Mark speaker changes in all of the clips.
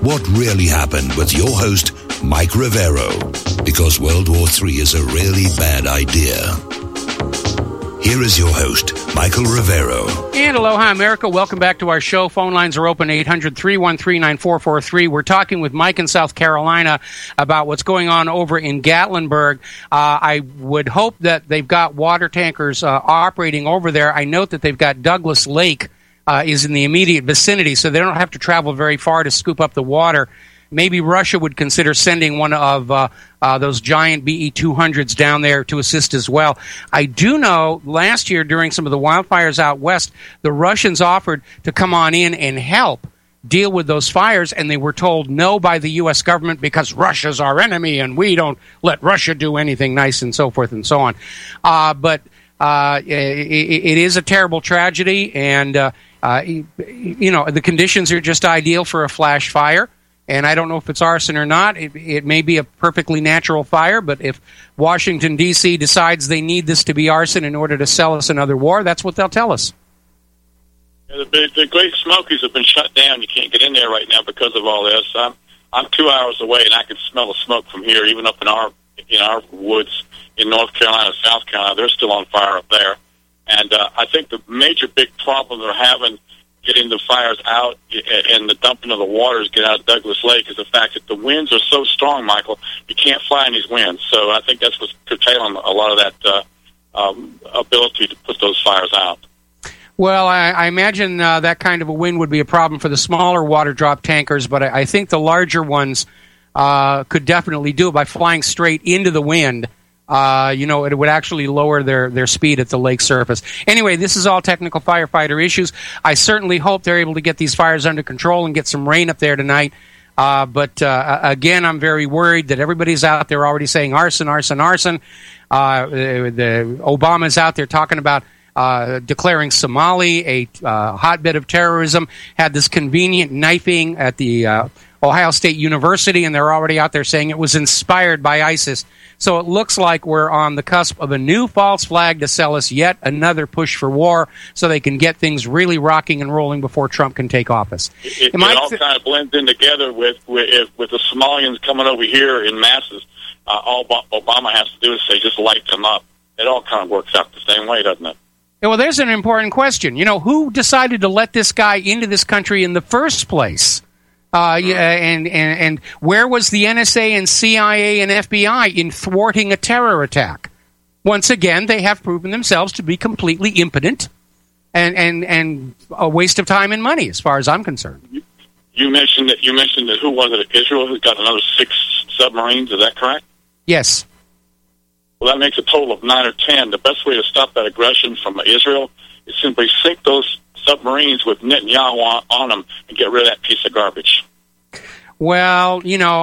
Speaker 1: what really happened with your host, Mike Rivero, because World War III is a really bad idea. Here is your host, Michael Rivero.
Speaker 2: And aloha, America. Welcome back to our show. Phone lines are open, 800-313-9443. We're talking with Mike in South Carolina about what's going on over in Gatlinburg. I would hope that they've got water tankers operating over there. I note that they've got Douglas Lake is in the immediate vicinity, so they don't have to travel very far to scoop up the water. Maybe Russia would consider sending one of those giant BE-200s down there to assist as well. I do know last year during some of the wildfires out west, the Russians offered to come on in and help deal with those fires, and they were told no by the U.S. government because Russia's our enemy and we don't let Russia do anything nice and so forth and so on. But it is a terrible tragedy, and the conditions are just ideal for a flash fire. And I don't know if it's arson or not. It may be a perfectly natural fire, but if Washington, D.C. decides they need this to be arson in order to sell us another war, that's what they'll tell us.
Speaker 3: Yeah, the Great Smokies have been shut down. You can't get in there right now because of all this. I'm 2 hours away, and I can smell the smoke from here, even up in our woods in North Carolina, South Carolina. They're still on fire up there. And I think the major big problem they're having getting the fires out and the dumping of the waters get out of Douglas Lake is the fact that the winds are so strong, Michael, you can't fly in these winds. So I think that's what's curtailing a lot of that ability to put those fires out.
Speaker 2: Well, I imagine that kind of a wind would be a problem for the smaller water drop tankers, but I think the larger ones could definitely do it by flying straight into the wind. It would actually lower their speed at the lake surface. Anyway, this is all technical firefighter issues. I certainly hope they're able to get these fires under control and get some rain up there tonight. But again, I'm very worried that everybody's out there already saying arson, arson, arson. Obama's out there talking about declaring Somali a hotbed of terrorism, had this convenient knifing at the Ohio State University, and they're already out there saying it was inspired by ISIS. So it looks like we're on the cusp of a new false flag to sell us yet another push for war so they can get things really rocking and rolling before Trump can take office.
Speaker 3: It all kind of blends in together with the Somalians coming over here in masses. All Obama has to do is say, just light them up. It all kind of works out the same way, doesn't it?
Speaker 2: Well, there's an important question. Who decided to let this guy into this country in the first place? And where was the NSA and CIA and FBI in thwarting a terror attack? Once again, they have proven themselves to be completely impotent and a waste of time and money, as far as I'm concerned.
Speaker 3: You mentioned that who was it? Israel has got another 6 submarines. Is that correct?
Speaker 2: Yes.
Speaker 3: Well, that makes a total of 9 or 10. The best way to stop that aggression from Israel is simply sink those submarines with Netanyahu on them and get rid of that piece of garbage.
Speaker 2: Well,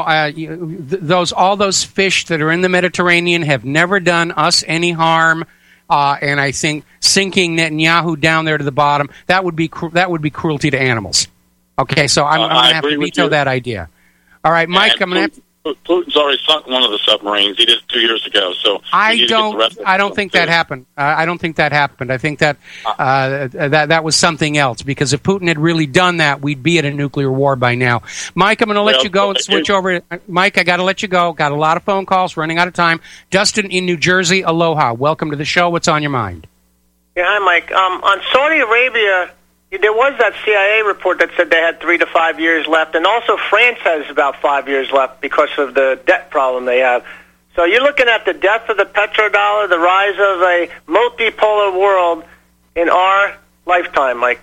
Speaker 2: all those fish that are in the Mediterranean have never done us any harm, and I think sinking Netanyahu down there to the bottom, that would be cruelty to animals. Okay, so I'm going to have to veto that idea. All right, Mike, I'm going to have to...
Speaker 3: Putin's already sunk one of the submarines. He did 2 years ago. So
Speaker 2: I don't think that happened. I don't think that happened. I think that that was something else. Because if Putin had really done that, we'd be at a nuclear war by now. Mike, I'm going to let you go and switch over. Mike, I got to let you go. Got a lot of phone calls. Running out of time. Dustin in New Jersey. Aloha. Welcome to the show. What's on your mind?
Speaker 4: Yeah, hi, Mike. On Saudi Arabia, there was that CIA report that said they had 3 to 5 years left, and also France has about 5 years left because of the debt problem they have. So you're looking at the death of the petrodollar, the rise of a multipolar world in our lifetime, Mike.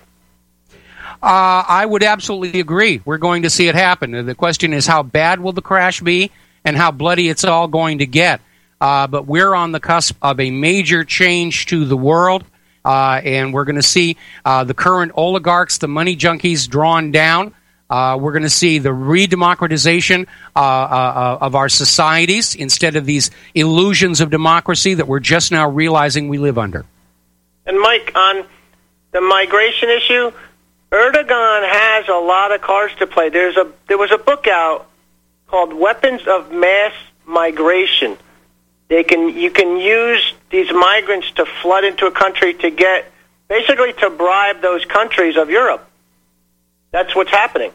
Speaker 2: I would absolutely agree. We're going to see it happen. The question is, how bad will the crash be and how bloody it's all going to get? But we're on the cusp of a major change to the world. And we're going to see the current oligarchs, the money junkies, drawn down. We're going to see the re-democratization of our societies instead of these illusions of democracy that we're just now realizing we live under.
Speaker 4: And, Mike, on the migration issue, Erdogan has a lot of cards to play. There was a book out called Weapons of Mass Migration. You can use these migrants to flood into a country to basically to bribe those countries of Europe. That's what's happening.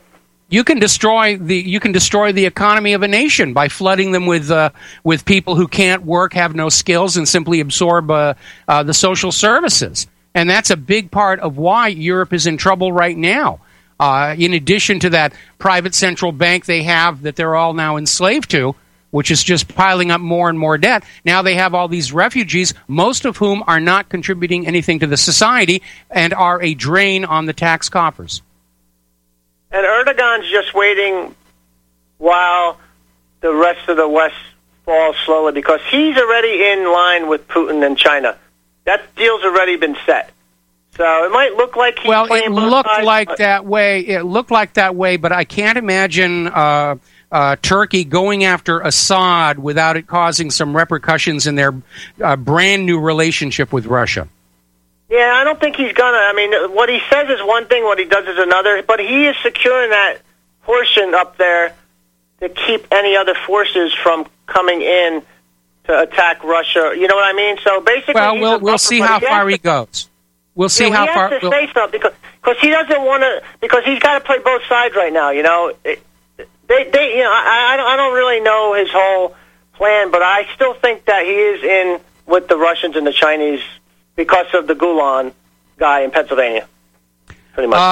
Speaker 2: You can destroy the economy of a nation by flooding them with people who can't work, have no skills, and simply absorb the social services. And that's a big part of why Europe is in trouble right now. In addition to that private central bank they have that they're all now enslaved to, which is just piling up more and more debt. Now they have all these refugees, most of whom are not contributing anything to the society and are a drain on the tax coffers.
Speaker 4: And Erdogan's just waiting while the rest of the West falls slowly because he's already in line with Putin and China. That deal's already been set. So it might look like he's playing both sides,
Speaker 2: that way. It looked like that way, but I can't imagine Turkey going after Assad without it causing some repercussions in their brand new relationship with Russia.
Speaker 4: Yeah, I don't think he's gonna. I mean, what he says is one thing, what he does is another. But he is securing that portion up there to keep any other forces from coming in to attack Russia. You know what I mean? So basically,
Speaker 2: we'll see how far he goes. We'll see how far.
Speaker 4: He has to say something because he doesn't want to. Because he's got to play both sides right now. You know, I don't really know his whole plan, but I still think that he is in with the Russians and the Chinese. Because of the Gulen guy in Pennsylvania, pretty much.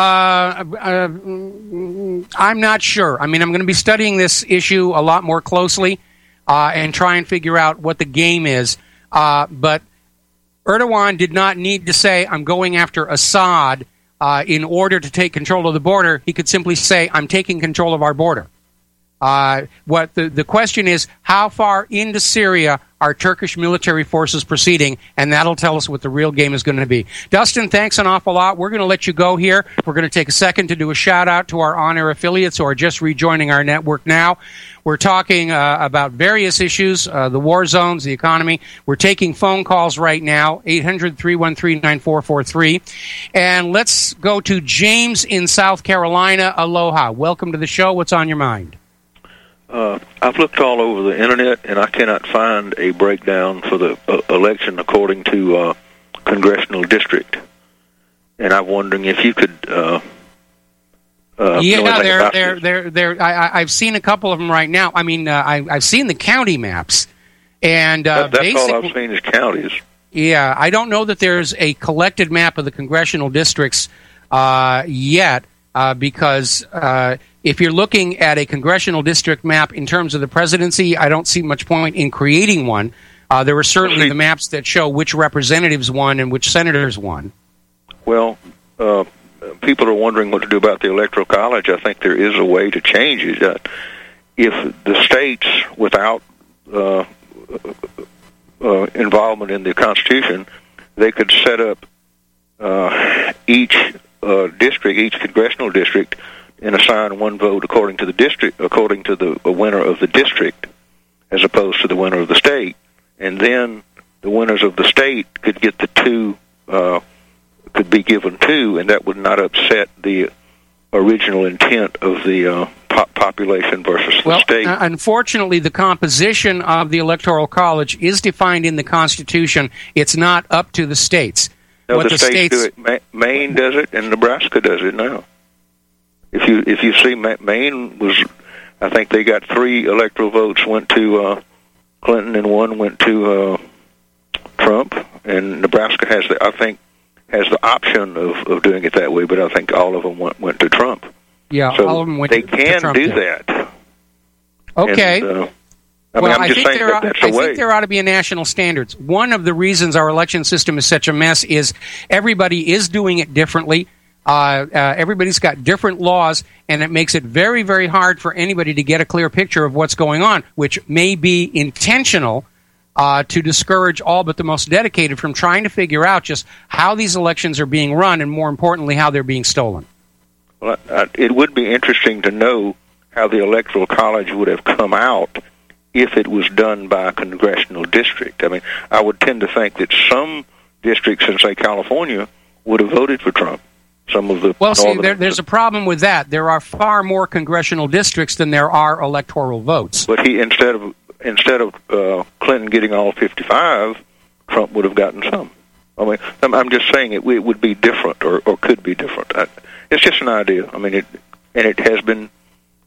Speaker 2: I'm not sure. I mean, I'm going to be studying this issue a lot more closely and try and figure out what the game is. But Erdogan did not need to say, I'm going after Assad in order to take control of the border. He could simply say, I'm taking control of our border. What the question is, how far into Syria are Turkish military forces proceeding, and that'll tell us what the real game is going to be. Dustin, thanks an awful lot. We're going to let you go here. We're going to take a second to do a shout-out to our on-air affiliates who are just rejoining our network now. We're talking about various issues, the war zones, the economy. We're taking phone calls right now, 800-313-9443. And let's go to James in South Carolina. Aloha. Welcome to the show. What's on your mind?
Speaker 5: I've looked all over the internet, and I cannot find a breakdown for the election according to congressional district. And I'm wondering if you could.
Speaker 2: I've seen a couple of them right now. I mean, I've seen the county maps, and
Speaker 5: that's all I've seen is counties.
Speaker 2: Yeah, I don't know that there's a collected map of the congressional districts yet, because. If you're looking at a congressional district map in terms of the presidency, I don't see much point in creating one. There are certainly the maps that show which representatives won and which senators won.
Speaker 5: Well, people are wondering what to do about the Electoral College. I think there is a way to change it. If the states, without involvement in the Constitution, they could set up each district, each congressional district, and assign one vote according to the district, according to the winner of the district, as opposed to the winner of the state. And then the winners of the state could get the two, could be given two, and that would not upset the original intent of the population versus the state.
Speaker 2: Unfortunately, the composition of the Electoral College is defined in the Constitution. It's not up to the states.
Speaker 5: No, the states do it. Maine does it, and Nebraska does it now. If you see, Maine was, I think they got 3 electoral votes went to Clinton and 1 went to Trump, and Nebraska has the option of doing it that way, but I think all of them went to Trump.
Speaker 2: Yeah,
Speaker 5: so
Speaker 2: all of them went
Speaker 5: to
Speaker 2: Trump.
Speaker 5: They can do that.
Speaker 2: Okay.
Speaker 5: And, I think
Speaker 2: there ought to be a national standards. One of the reasons our election system is such a mess is everybody is doing it differently. Everybody's got different laws, and it makes it very, very hard for anybody to get a clear picture of what's going on, which may be intentional to discourage all but the most dedicated from trying to figure out just how these elections are being run and, more importantly, how they're being stolen.
Speaker 5: Well, it would be interesting to know how the Electoral College would have come out if it was done by a congressional district. I mean, I would tend to think that some districts in, say, California would have voted for Trump. Some of the
Speaker 2: there's a problem with that. There are far more congressional districts than there are electoral votes.
Speaker 5: But instead of Clinton getting all 55, Trump would have gotten some. I mean, I'm just saying it would be different or could be different. It's just an idea. I mean, it has been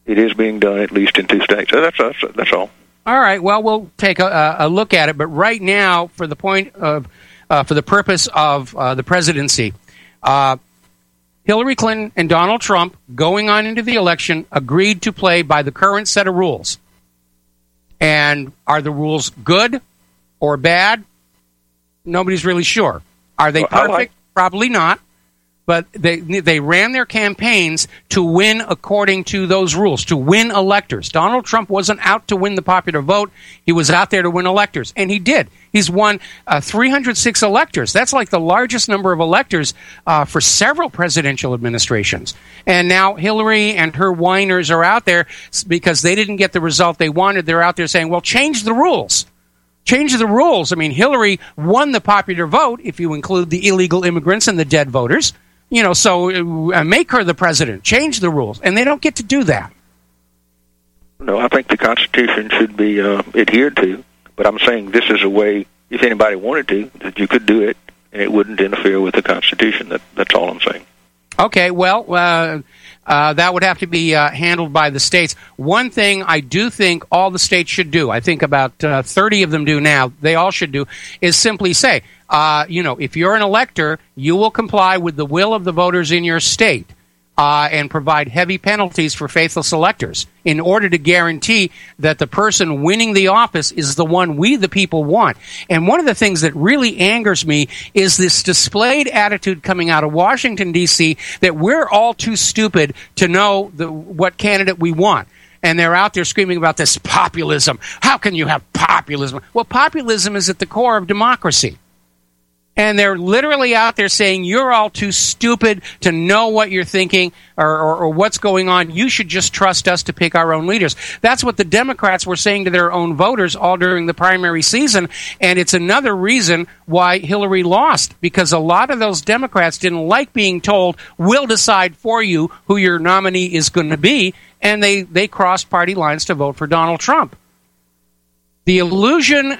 Speaker 5: it is being done at least in 2 states. So that's all.
Speaker 2: All right. Well, we'll take a look at it. But right now, for the purpose of the presidency, Hillary Clinton and Donald Trump, going on into the election, agreed to play by the current set of rules. And are the rules good or bad? Nobody's really sure. Are they perfect? Probably not. But they ran their campaigns to win according to those rules, to win electors. Donald Trump wasn't out to win the popular vote. He was out there to win electors. And he did. He's won 306 electors. That's like the largest number of electors for several presidential administrations. And now Hillary and her whiners are out there because they didn't get the result they wanted. They're out there saying, well, change the rules. Change the rules. I mean, Hillary won the popular vote, if you include the illegal immigrants and the dead voters. So make her the president. Change the rules. And they don't get to do that.
Speaker 5: No, I think the Constitution should be adhered to. But I'm saying this is a way, if anybody wanted to, that you could do it, and it wouldn't interfere with the Constitution. That's all I'm saying. Okay,
Speaker 2: well, that would have to be handled by the states. One thing I do think all the states should do, I think about 30 of them do now, they all should do, is simply say, if you're an elector, you will comply with the will of the voters in your state and provide heavy penalties for faithless electors in order to guarantee that the person winning the office is the one we, the people, want. And one of the things that really angers me is this displayed attitude coming out of Washington, D.C., that we're all too stupid to know what candidate we want. And they're out there screaming about this populism. How can you have populism? Well, populism is at the core of democracy. And they're literally out there saying, you're all too stupid to know what you're thinking or what's going on. You should just trust us to pick our own leaders. That's what the Democrats were saying to their own voters all during the primary season. And it's another reason why Hillary lost, because a lot of those Democrats didn't like being told, we'll decide for you who your nominee is going to be. And they crossed party lines to vote for Donald Trump. The illusion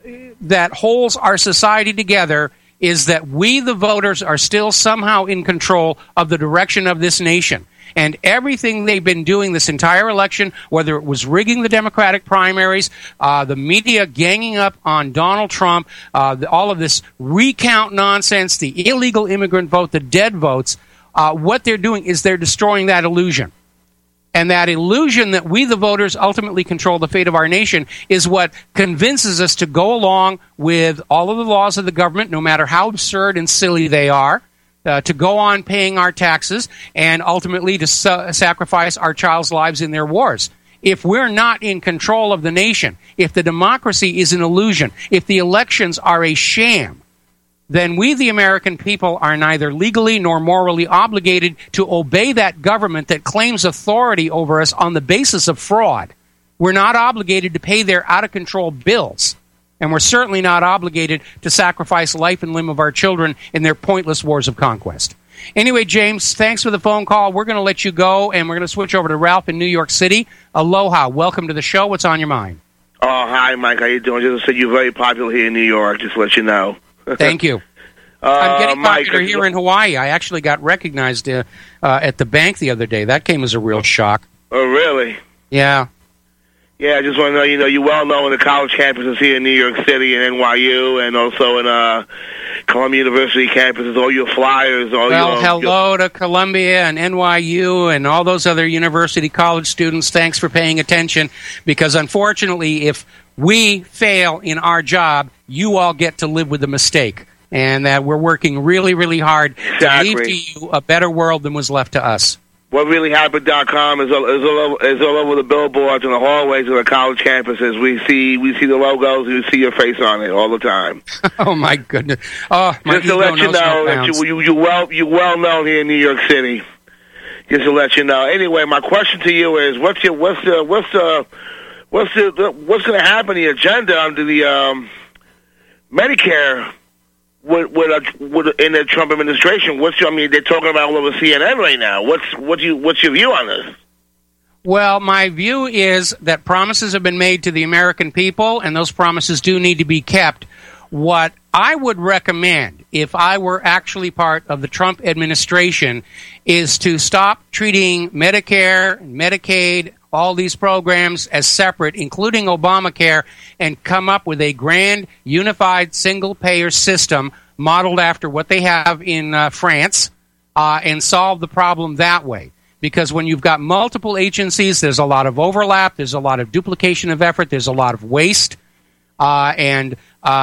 Speaker 2: that holds our society together is that we, the voters, are still somehow in control of the direction of this nation. And everything they've been doing this entire election, whether it was rigging the Democratic primaries, the media ganging up on Donald Trump, all of this recount nonsense, the illegal immigrant vote, the dead votes, what they're doing is they're destroying that illusion. And that illusion that we, the voters, ultimately control the fate of our nation is what convinces us to go along with all of the laws of the government, no matter how absurd and silly they are, to go on paying our taxes, and ultimately to sacrifice our child's lives in their wars. If we're not in control of the nation, if the democracy is an illusion, if the elections are a sham, then we, the American people, are neither legally nor morally obligated to obey that government that claims authority over us on the basis of fraud. We're not obligated to pay their out-of-control bills, and we're certainly not obligated to sacrifice life and limb of our children in their pointless wars of conquest. Anyway, James, thanks for the phone call. We're going to let you go, and we're going to switch over to Ralph in New York City. Aloha. Welcome to the show. What's on your mind?
Speaker 6: Oh, hi, Mike. How you doing? Just said you're very popular here in New York. Just to let you know.
Speaker 2: Thank you. I'm getting popular here in Hawaii. I actually got recognized at the bank the other day. That came as a real shock.
Speaker 6: Oh, really?
Speaker 2: Yeah.
Speaker 6: Yeah, I just want to know, you're well known in the college campuses here in New York City and NYU, and also in Columbia University campuses, all your flyers.
Speaker 2: Hello to Columbia and NYU and all those other university college students. Thanks for paying attention, because unfortunately, if we fail in our job, you all get to live with the mistake. And that we're working really, really hard to leave to you a better world than was left to us.
Speaker 6: WhatReallyHappened.com is all over the billboards and the hallways of the college campuses. We see the logos and we see your face on it all the time.
Speaker 2: Oh my goodness! Oh, my
Speaker 6: just to let you know that you're well known here in New York City. Just to let you know. Anyway, my question to you is: what's going to happen? The agenda under the Medicare? In the Trump administration, they're talking about all over CNN right now. What's your view on this?
Speaker 2: Well, my view is that promises have been made to the American people, and those promises do need to be kept. What I would recommend, if I were actually part of the Trump administration, is to stop treating Medicare, Medicaid, all these programs as separate, including Obamacare, and come up with a grand, unified, single-payer system modeled after what they have in France, and solve the problem that way. Because when you've got multiple agencies, there's a lot of overlap, there's a lot of duplication of effort, there's a lot of waste, and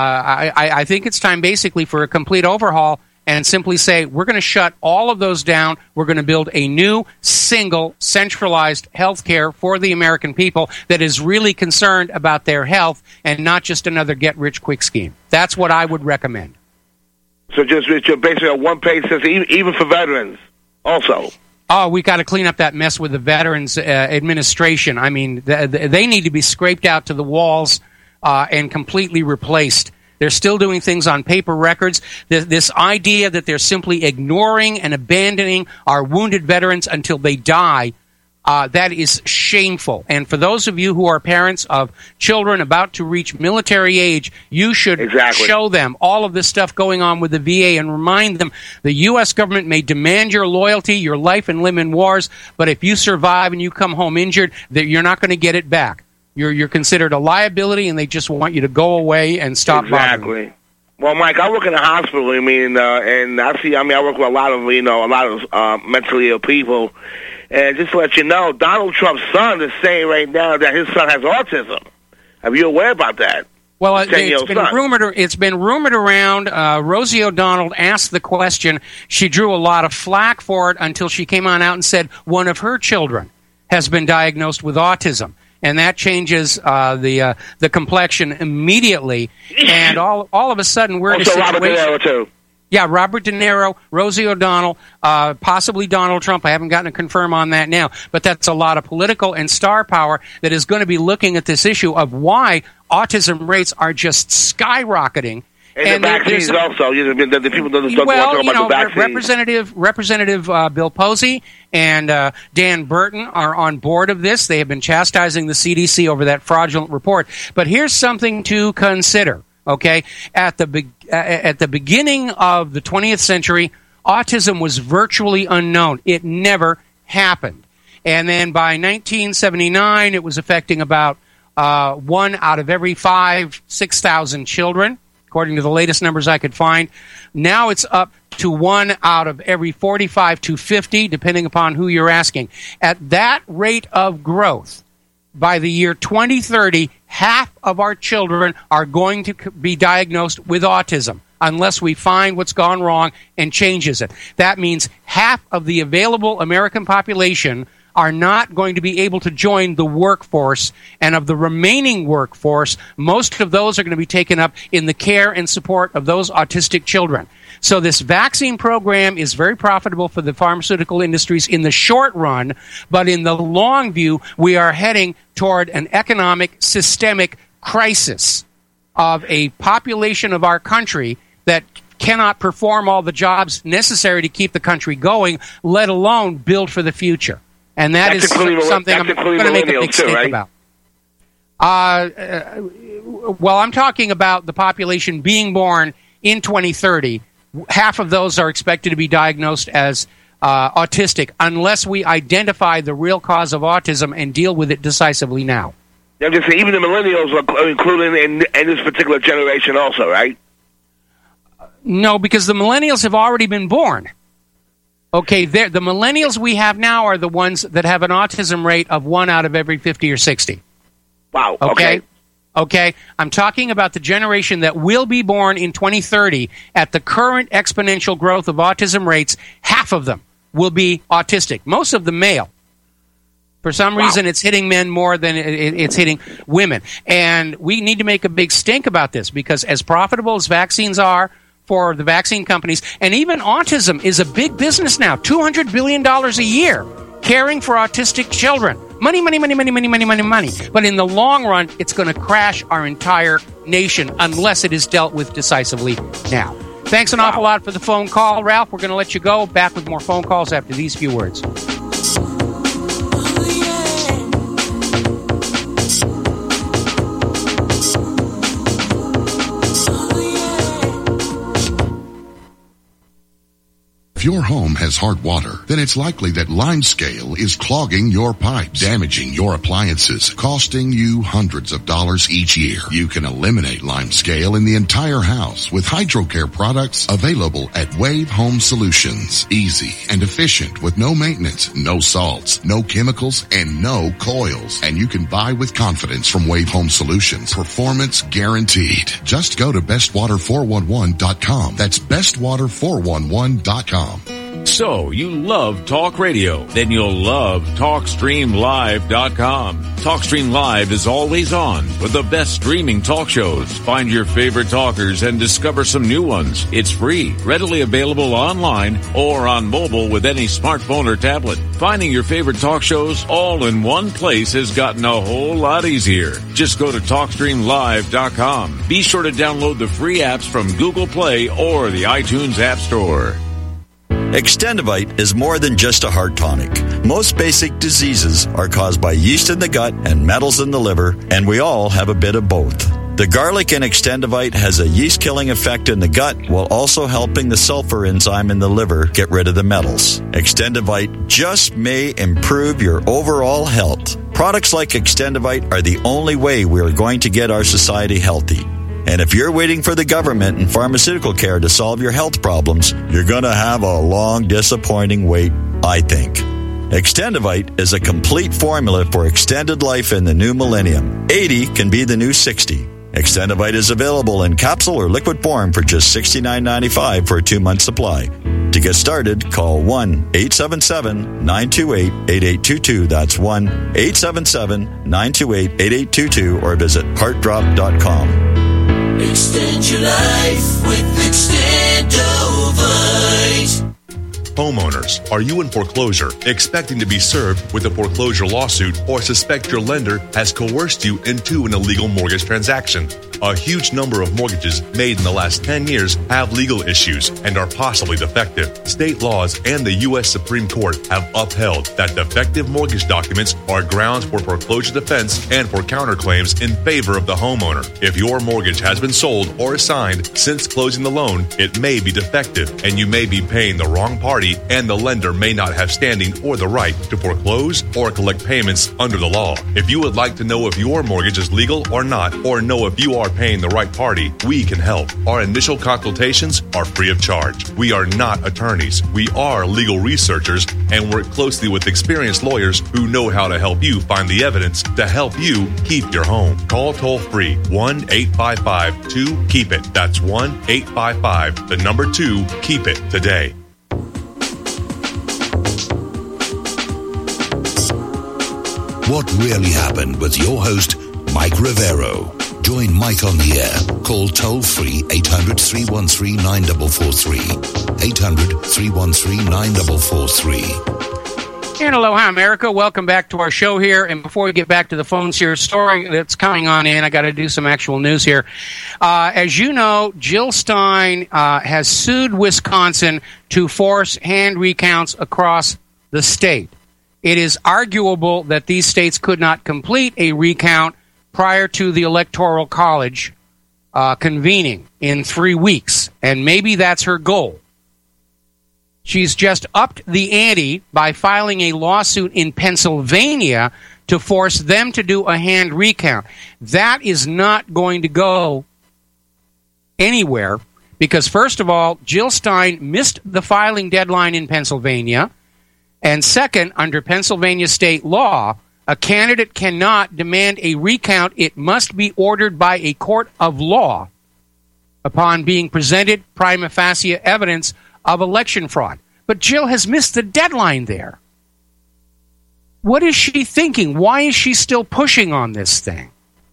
Speaker 2: I think it's time basically for a complete overhaul and simply say, we're going to shut all of those down. We're going to build a new, single, centralized health care for the American people that is really concerned about their health and not just another get-rich-quick scheme. That's what I would recommend. So
Speaker 6: just basically a one-page system, even for veterans also.
Speaker 2: Oh, we got to clean up that mess with the Veterans Administration. I mean, they need to be scraped out to the walls and completely replaced. They're still doing things on paper records. This idea that they're simply ignoring and abandoning our wounded veterans until they die, that is shameful. And for those of you who are parents of children about to reach military age, you should show them all of this stuff going on with the VA and remind them the U.S. government may demand your loyalty, your life and limb in wars, but if you survive and you come home injured, that you're not going to get it back. You're considered a liability, and they just want you to go away and stop bothering you.
Speaker 6: Well, Mike, I work in a hospital. I mean, and I work with a lot of mentally ill people. And just to let you know, Donald Trump's son is saying right now that his son has autism. Are you aware about that?
Speaker 2: Well, it's been rumored around. Rosie O'Donnell asked the question. She drew a lot of flack for it until she came on out and said one of her children has been diagnosed with autism. And that changes the complexion immediately, and all of a sudden we're in a situation.
Speaker 6: Robert De Niro too.
Speaker 2: Yeah, Robert De Niro, Rosie O'Donnell, possibly Donald Trump. I haven't gotten a confirm on that now, but that's a lot of political and star power that is going to be looking at this issue of why autism rates are just skyrocketing.
Speaker 6: And the vaccines also. The people don't talk about the vaccines.
Speaker 2: Representative Bill Posey and Dan Burton are on board of this. They have been chastising the CDC over that fraudulent report. But here's something to consider. Okay, at the beginning of the 20th century, autism was virtually unknown. It never happened. And then by 1979, it was affecting about 1 out of every 6,000 children, according to the latest numbers I could find. Now it's up to 1 out of every 45 to 50, depending upon who you're asking. At that rate of growth, by the year 2030, half of our children are going to be diagnosed with autism unless we find what's gone wrong and changes it. That means half of the available American population are not going to be able to join the workforce, and of the remaining workforce, most of those are going to be taken up in the care and support of those autistic children. So this vaccine program is very profitable for the pharmaceutical industries in the short run, but in the long view, we are heading toward an economic, systemic crisis of a population of our country that cannot perform all the jobs necessary to keep the country going, let alone build for the future. And that's something I'm going to make a big stink about. Well, I'm talking about the population being born in 2030. Half of those are expected to be diagnosed as autistic unless we identify the real cause of autism and deal with it decisively now.
Speaker 6: I'm just saying, even the millennials are included in this particular generation also, right?
Speaker 2: No, because the millennials have already been born. Okay, the millennials we have now are the ones that have an autism rate of 1 out of every 50 or 60.
Speaker 6: Wow,
Speaker 2: Okay, I'm talking about the generation that will be born in 2030. At the current exponential growth of autism rates, half of them will be autistic, most of them male. For some reason, it's hitting men more than it's hitting women. And we need to make a big stink about this, because as profitable as vaccines are for the vaccine companies, and even autism is a big business now, $200 billion a year, caring for autistic children. Money. But in the long run, it's going to crash our entire nation unless it is dealt with decisively now. Thanks an awful lot for the phone call, Ralph. We're going to let you go. Back with more phone calls after these few words.
Speaker 7: If your home has hard water, then it's likely that Limescale is clogging your pipes, damaging your appliances, costing you hundreds of dollars each year. You can eliminate Limescale in the entire house with HydroCare products available at Wave Home Solutions. Easy and efficient with no maintenance, no salts, no chemicals, and no coils. And you can buy with confidence from Wave Home Solutions. Performance guaranteed. Just go to bestwater411.com. That's bestwater411.com.
Speaker 8: So, you love talk radio? Then you'll love TalkStreamLive.com. TalkStream Live is always on with the best streaming talk shows. Find your favorite talkers and discover some new ones. It's free, readily available online or on mobile with any smartphone or tablet. Finding your favorite talk shows all in one place has gotten a whole lot easier. Just go to TalkStreamLive.com. Be sure to download the free apps from Google Play or the iTunes App Store.
Speaker 9: Extendivite is more than just a heart tonic. Most basic diseases are caused by yeast in the gut and metals in the liver, and we all have a bit of both. The garlic in Extendivite has a yeast-killing effect in the gut while also helping the sulfur enzyme in the liver get rid of the metals. Extendivite just may improve your overall health. Products like Extendivite are the only way we are going to get our society healthy. And if you're waiting for the government and pharmaceutical care to solve your health problems, you're going to have a long, disappointing wait, I think. Extendivite is a complete formula for extended life in the new millennium. 80 can be the new 60. Extendivite is available in capsule or liquid form for just $69.95 for a 2-month supply. To get started, call 1-877-928-8822. That's 1-877-928-8822 or visit heartdrop.com.
Speaker 10: Extend your life with Extendovite.
Speaker 11: Homeowners, are you in foreclosure, expecting to be served with a foreclosure lawsuit, or suspect your lender has coerced you into an illegal mortgage transaction? A huge number of mortgages made in the last 10 years have legal issues and are possibly defective. State laws and the U.S. Supreme Court have upheld that defective mortgage documents are grounds for foreclosure defense and for counterclaims in favor of the homeowner. If your mortgage has been sold or assigned since closing the loan, it may be defective and you may be paying the wrong party, and the lender may not have standing or the right to foreclose or collect payments under the law. If you would like to know if your mortgage is legal or not, or know if you are paying the right party, we can help. Our initial consultations are free of charge. We are not attorneys. We are legal researchers and work closely with experienced lawyers who know how to help you find the evidence to help you keep your home. Call toll-free 1-855-2-KEEP-IT. That's 1-855-2-KEEP-IT today.
Speaker 1: What really happened with your host, Mike Rivero. Join Mike on the air. Call toll-free 800-313-9443. 800-313-9443.
Speaker 2: And aloha, America. Welcome back to our show here. And before we get back to the phones here, story that's coming on in, I got to do some actual news here. As you know, Jill Stein has sued Wisconsin to force hand recounts across the state. It is arguable that these states could not complete a recount prior to the Electoral College convening in 3 weeks, and maybe that's her goal. She's just upped the ante by filing a lawsuit in Pennsylvania to force them to do a hand recount. That is not going to go anywhere because, first of all, Jill Stein missed the filing deadline in Pennsylvania. And second, under Pennsylvania state law, a candidate cannot demand a recount. It must be ordered by a court of law upon being presented prima facie evidence of election fraud. But Jill has missed the deadline there. What is she thinking? Why is she still pushing on this thing?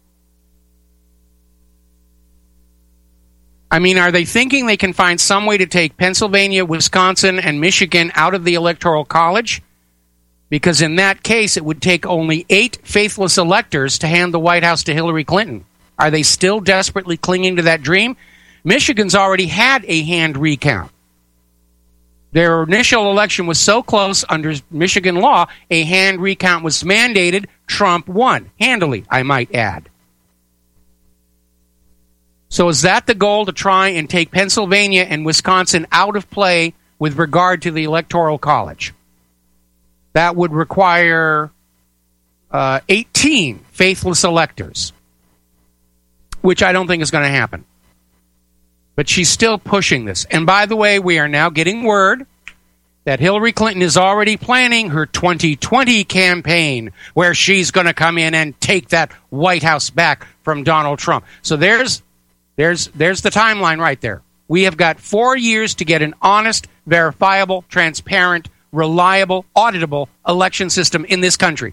Speaker 2: I mean, are they thinking they can find some way to take Pennsylvania, Wisconsin, and Michigan out of the Electoral College? Because in that case, it would take only 8 faithless electors to hand the White House to Hillary Clinton. Are they still desperately clinging to that dream? Michigan's already had a hand recount. Their initial election was so close under Michigan law, a hand recount was mandated. Trump won, handily, I might add. So is that the goal, to try and take Pennsylvania and Wisconsin out of play with regard to the Electoral College. That would require 18 faithless electors, which I don't think is going to happen. But she's still pushing this. And by the way, we are now getting word that Hillary Clinton is already planning her 2020 campaign, where she's going to come in and take that White House back from Donald Trump. So there's the timeline right there. We have got 4 years to get an honest, verifiable, transparent, reliable, auditable election system in this country.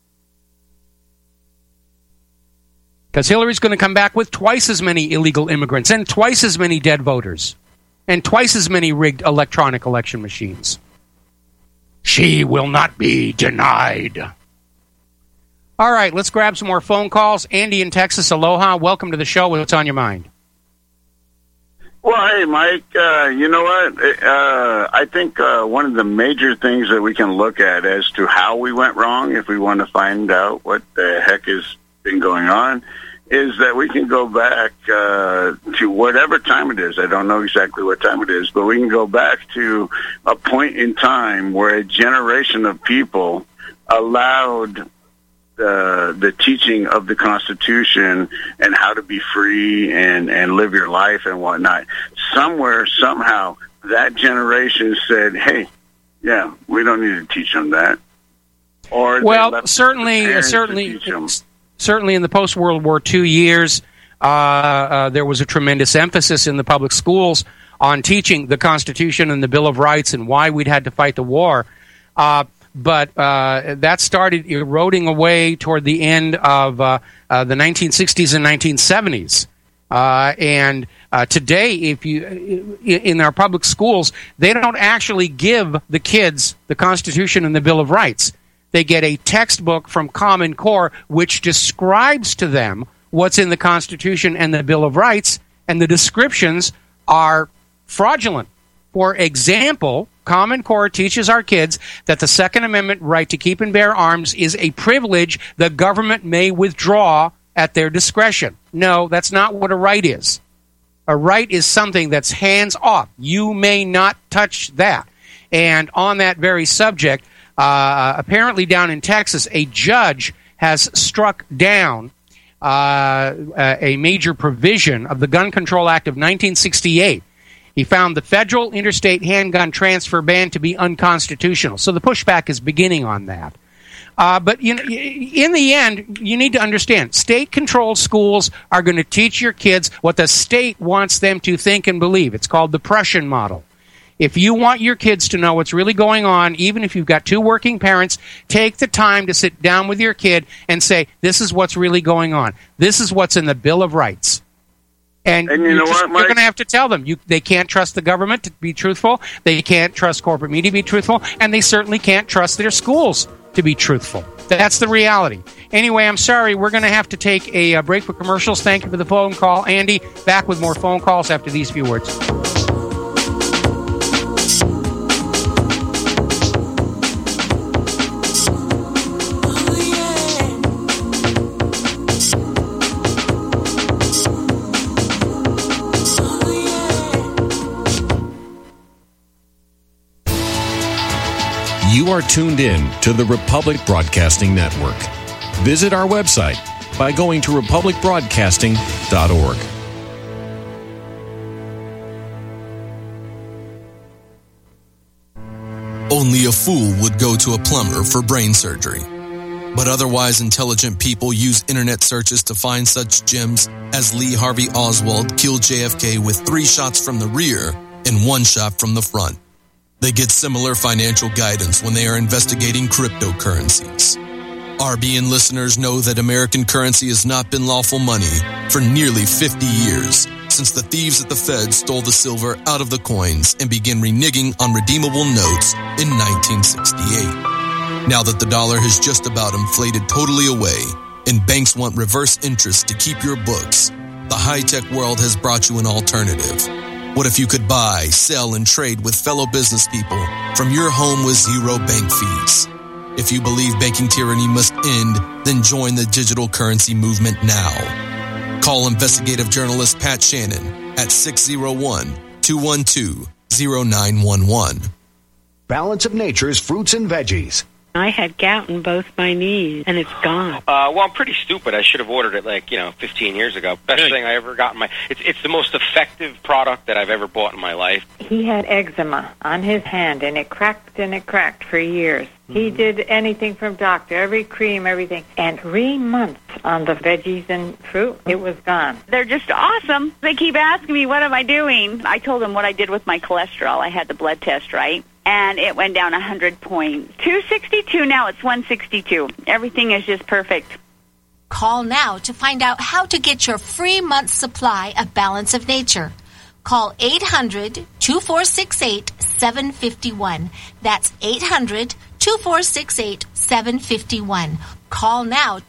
Speaker 2: Because Hillary's going to come back with twice as many illegal immigrants and twice as many dead voters and twice as many rigged electronic election machines. She will not be denied. All right, let's grab some more phone calls. Andy in Texas, aloha. Welcome to the show. What's on your mind?
Speaker 12: Well, hey, Mike, you know what? I think one of the major things that we can look at as to how we went wrong, if we want to find out what the heck has been going on, is that we can go back to whatever time it is. I don't know exactly what time it is, but we can go back to a point in time where a generation of people allowed the teaching of the Constitution and how to be free and live your life and whatnot. Somewhere, somehow, that generation said, hey, yeah, we don't need to teach them that. Or
Speaker 2: well, certainly in the post-World War II years, there was a tremendous emphasis in the public schools on teaching the Constitution and the Bill of Rights and why we'd had to fight the war. But that started eroding away toward the end of the 1960s and 1970s. And today, if you in our public schools, they don't actually give the kids the Constitution and the Bill of Rights. They get a textbook from Common Core which describes to them what's in the Constitution and the Bill of Rights, and the descriptions are fraudulent. For example, Common Core teaches our kids that the Second Amendment right to keep and bear arms is a privilege the government may withdraw at their discretion. No, that's not what a right is. A right is something that's hands off. You may not touch that. And on that very subject, apparently down in Texas, a judge has struck down a major provision of the Gun Control Act of 1968. He found the federal interstate handgun transfer ban to be unconstitutional. So the pushback is beginning on that. But in the end, you need to understand, state-controlled schools are going to teach your kids what the state wants them to think and believe. It's called the Prussian model. If you want your kids to know what's really going on, even if you've got two working parents, take the time to sit down with your kid and say, this is what's really going on. This is what's in the Bill of Rights. And you know what, Mike? You're going to have to tell them. They can't trust the government to be truthful. They can't trust corporate media to be truthful. And they certainly can't trust their schools to be truthful. That's the reality. Anyway, I'm sorry. We're going to have to take a break for commercials. Thank you for the phone call. Andy, back with more phone calls after these few words.
Speaker 8: You are tuned in to the Republic Broadcasting Network. Visit our website by going to republicbroadcasting.org.
Speaker 13: Only a fool would go to a plumber for brain surgery. But otherwise intelligent people use internet searches to find such gems as Lee Harvey Oswald killed JFK with 3 shots from the rear and 1 shot from the front. They get similar financial guidance when they are investigating cryptocurrencies. RBN listeners know that American currency has not been lawful money for nearly 50 years, since the thieves at the Fed stole the silver out of the coins and began reneging on redeemable notes in 1968. Now that the dollar has just about inflated totally away and banks want reverse interest to keep your books, the high-tech world has brought you an alternative. What if you could buy, sell, and trade with fellow business people from your home with zero bank fees? If you believe banking tyranny must end, then join the digital currency movement now. Call investigative journalist Pat Shannon at 601-212-0000 0911.
Speaker 14: Balance of Nature's fruits and veggies.
Speaker 15: I had gout in both my knees, and it's gone.
Speaker 16: Well, I'm pretty stupid. I should have ordered it 15 years ago. Best thing I ever got in my... It's the most effective product that I've ever bought in my life.
Speaker 15: He had eczema on his hand, and it cracked for years. He did anything from doctor, every cream, everything. And 3 months on the veggies and fruit, it was gone.
Speaker 17: They're just awesome. They keep asking me, what am I doing? I told them what I did with my cholesterol. I had the blood test, right? And it went down 100 points. 262, now it's 162. Everything is just perfect.
Speaker 18: Call now to find out how to get your free month's supply of Balance of Nature. Call 800-2468-751. That's 800-2468-751. Call now,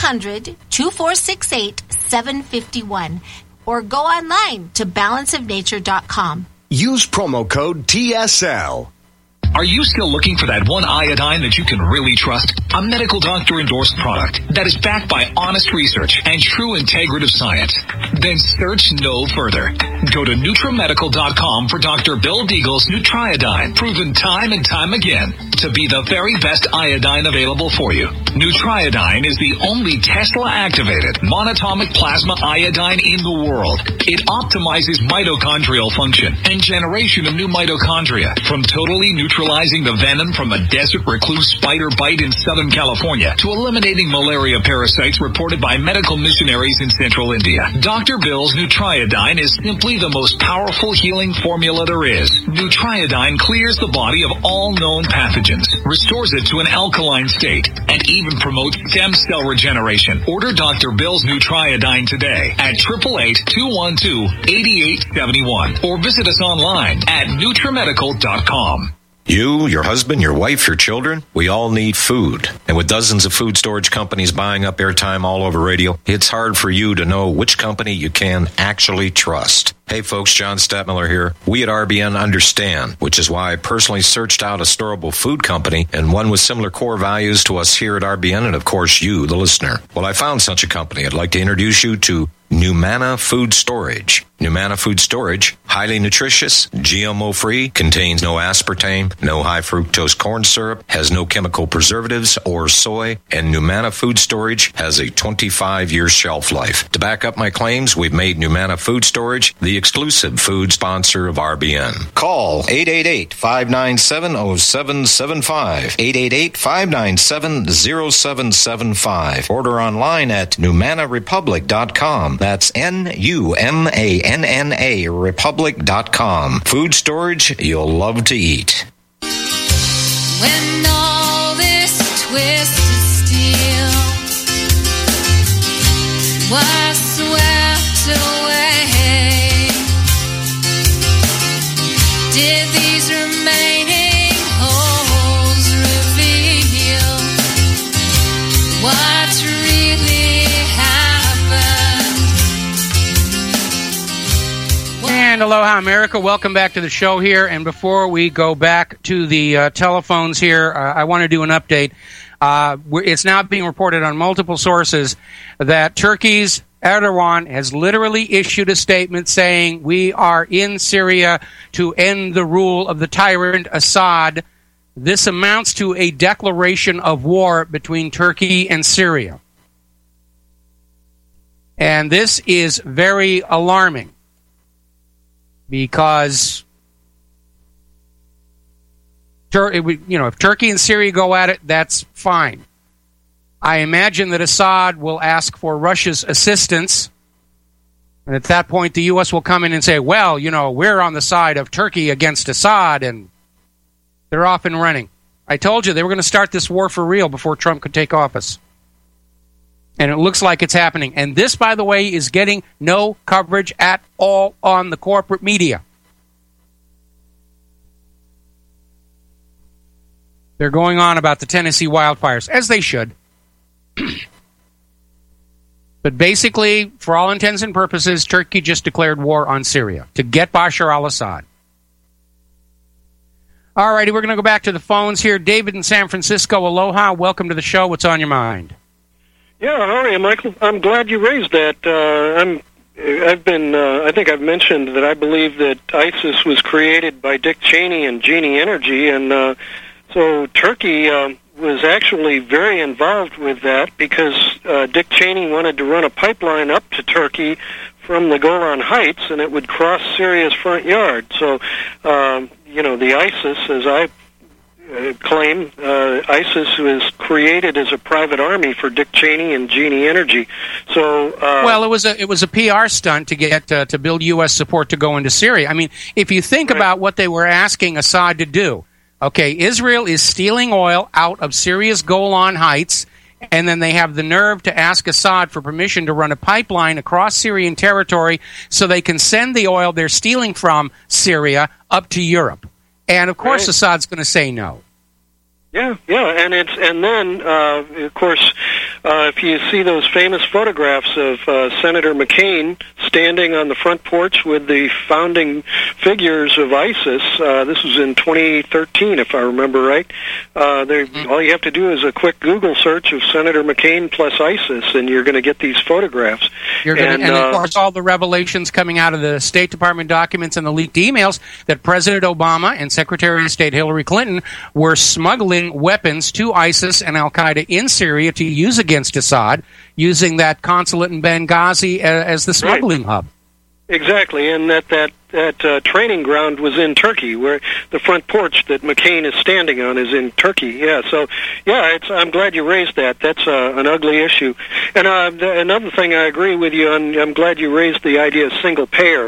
Speaker 18: 800-2468-751. Or go online to balanceofnature.com.
Speaker 14: Use promo code TSL.
Speaker 19: Are you still looking for that one iodine that you can really trust? A medical doctor-endorsed product that is backed by honest research and true integrative science? Then search no further. Go to NutriMedical.com for Dr. Bill Deagle's Nutriodine, proven time and time again to be the very best iodine available for you. Nutriodine is the only Tesla-activated monatomic plasma iodine in the world. It optimizes mitochondrial function and generation of new mitochondria from totally neutralizing the venom from a desert recluse spider bite in Southern California to eliminating malaria parasites reported by medical missionaries in Central India. Dr. Bill's Nutriodine is simply the most powerful healing formula there is. Nutriodine clears the body of all known pathogens, restores it to an alkaline state, and even promotes stem cell regeneration. Order Dr. Bill's Nutriodine today at 888-212-8871 or visit us online at NutriMedical.com.
Speaker 20: You, your husband, your wife, your children, we all need food. And with dozens of food storage companies buying up airtime all over radio, it's hard for you to know which company you can actually trust. Hey folks, John Stadtmiller here. We at RBN understand, which is why I personally searched out a storable food company and one with similar core values to us here at RBN and of course you, the listener. Well, I found such a company. I'd like to introduce you to Numana Food Storage. Numana Food Storage, highly nutritious, GMO-free, contains no aspartame, no high fructose corn syrup, has no chemical preservatives or soy, and Numana Food Storage has a 25-year shelf life. To back up my claims, we've made Numana Food Storage the exclusive food sponsor of RBN. Call 888-597-0775, 888-597-0775. Order online at NumanaRepublic.com. That's NUMANNA Republic.com. Food storage you'll love to eat.
Speaker 10: When all this twisted steel was swept away, did these remaining holes reveal what's really happened?
Speaker 2: And aloha, America. Welcome back to the show here. And before we go back to the telephones here, I want to do an update. It's now being reported on multiple sources that Turkey's Erdogan has literally issued a statement saying we are in Syria to end the rule of the tyrant Assad. This amounts to a declaration of war between Turkey and Syria. And this is very alarming because if Turkey and Syria go at it, that's fine. I imagine that Assad will ask for Russia's assistance. And at that point, the U.S. will come in and say, well, we're on the side of Turkey against Assad, and they're off and running. I told you they were going to start this war for real before Trump could take office. And it looks like it's happening. And this, by the way, is getting no coverage at all on the corporate media. They're going on about the Tennessee wildfires, as they should. But basically, for all intents and purposes, Turkey just declared war on Syria to get Bashar al-Assad. All righty, we're going to go back to the phones here. David in San Francisco, aloha. Welcome to the show. What's on your mind?
Speaker 21: Yeah, how are you, Michael? I'm glad you raised that. I'm I think I've mentioned that I believe that ISIS was created by Dick Cheney and Genie Energy, and so Turkey was actually very involved with that because Dick Cheney wanted to run a pipeline up to Turkey from the Golan Heights, and it would cross Syria's front yard. So, the ISIS, as I claim, ISIS was created as a private army for Dick Cheney and Genie Energy. So,
Speaker 2: it was a PR stunt to get to build U.S. support to go into Syria. I mean, if you think about what they were asking Assad to do, okay, Israel is stealing oil out of Syria's Golan Heights, and then they have the nerve to ask Assad for permission to run a pipeline across Syrian territory so they can send the oil they're stealing from Syria up to Europe. And of course, Assad's going to say no.
Speaker 21: Yeah, and then of course, if you see those famous photographs of Senator McCain standing on the front porch with the founding figures of ISIS, this was in 2013, if I remember right. All you have to do is a quick Google search of Senator McCain plus ISIS, and you're going to get these photographs.
Speaker 2: And of course, all the revelations coming out of the State Department documents and the leaked emails that President Obama and Secretary of State Hillary Clinton were smuggling weapons to ISIS and al-Qaeda in Syria to use against Assad, using that consulate in Benghazi as the smuggling hub.
Speaker 21: Exactly, and that training ground was in Turkey, where the front porch that McCain is standing on is in Turkey. Yeah, so I'm glad you raised that. That's an ugly issue. And another thing I agree with you on, I'm glad you raised the idea of single payer.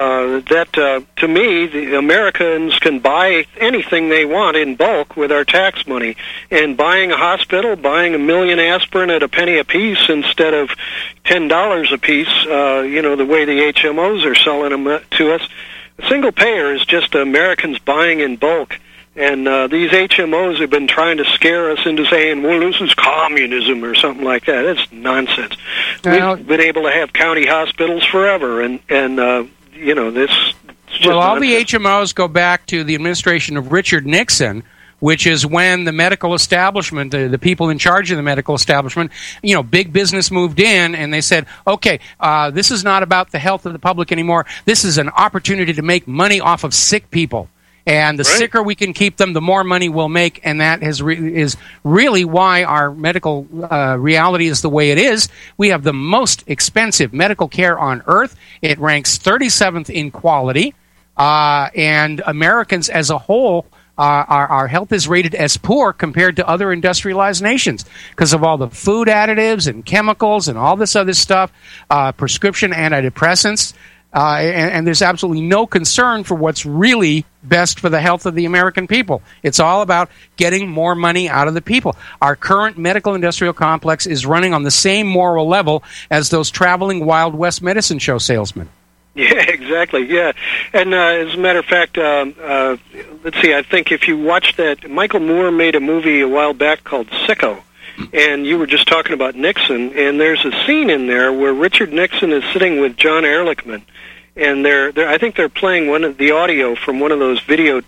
Speaker 21: To me, the Americans can buy anything they want in bulk with our tax money. And buying a hospital, buying 1 million aspirin at a penny a piece instead of $10 a piece, the way the HMOs are selling them to us. A single payer is just Americans buying in bulk. And these HMOs have been trying to scare us into saying, well, this is communism or something like that. It's nonsense. We've been able to have county hospitals forever, and this.
Speaker 2: Well, all the HMOs go back to the administration of Richard Nixon, which is when the medical establishment, the people in charge of the medical establishment, big business moved in and they said, okay, this is not about the health of the public anymore. This is an opportunity to make money off of sick people. And the sicker we can keep them, the more money we'll make, and that is really why our medical reality is the way it is. We have the most expensive medical care on earth. It ranks 37th in quality, and Americans as a whole, our health is rated as poor compared to other industrialized nations because of all the food additives and chemicals and all this other stuff, prescription antidepressants. And there's absolutely no concern for what's really best for the health of the American people. It's all about getting more money out of the people. Our current medical industrial complex is running on the same moral level as those traveling Wild West medicine show salesmen.
Speaker 21: Yeah, exactly. Yeah, and as a matter of fact, let's see. I think if you watch that, Michael Moore made a movie a while back called Sicko. And you were just talking about Nixon, and there's a scene in there where Richard Nixon is sitting with John Ehrlichman, and I think they're playing the audio from one of those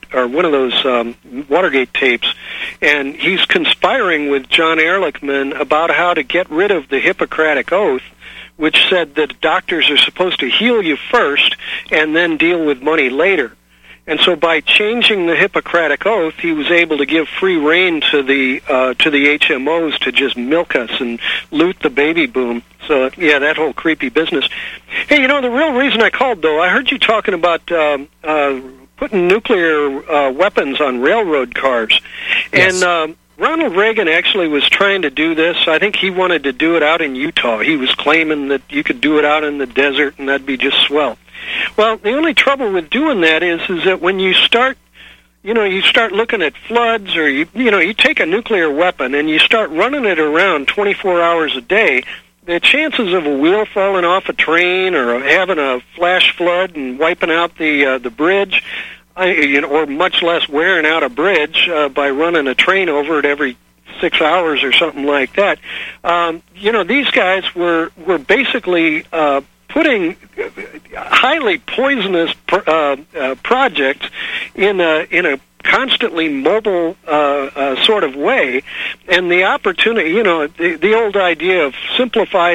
Speaker 21: Watergate tapes, and he's conspiring with John Ehrlichman about how to get rid of the Hippocratic Oath, which said that doctors are supposed to heal you first and then deal with money later. And so by changing the Hippocratic Oath, he was able to give free rein to the HMOs to just milk us and loot the baby boom. So, yeah, that whole creepy business. Hey, the real reason I called, though, I heard you talking about putting nuclear weapons on railroad cars. Yes. And Ronald Reagan actually was trying to do this. I think he wanted to do it out in Utah. He was claiming that you could do it out in the desert, and that'd be just swell. Well, the only trouble with doing that is that when you start looking at floods, or you take a nuclear weapon and you start running it around 24 hours a day, the chances of a wheel falling off a train or having a flash flood and wiping out the bridge, or much less wearing out a bridge by running a train over it every 6 hours or something like that. These guys were basically putting highly poisonous projects in a constantly mobile sort of way. And the opportunity, the old idea of simplify,